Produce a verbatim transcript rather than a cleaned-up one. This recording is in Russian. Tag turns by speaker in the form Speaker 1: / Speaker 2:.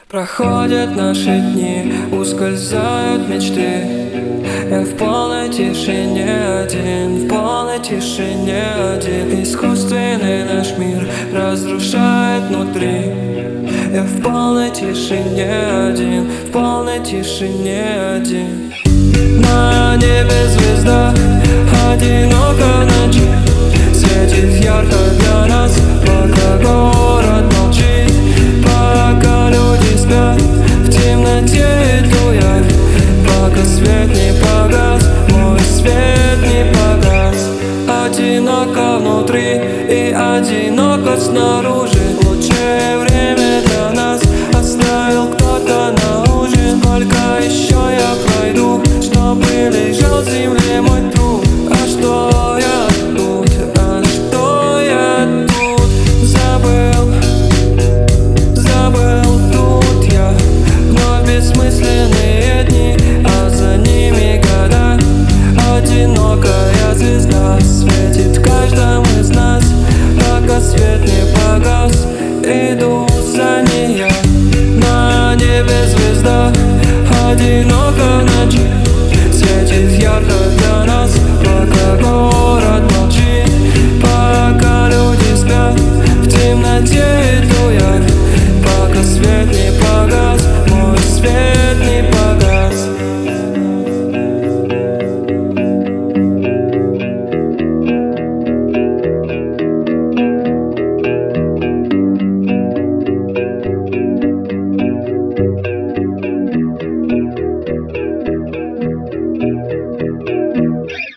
Speaker 1: Проходят наши дни, ускользают мечты. Я в полной тишине один, в полной тишине один. Искусственный наш мир разрушает внутри. Я в полной тишине один, в полной тишине один. На небе звезда, одиноко в ночи, светит ярко для нас, пока город молчит. Пока люди спят, в темноте иду я, пока свет не погас, мой свет не погас. Одиноко внутри и одиноко снаружи.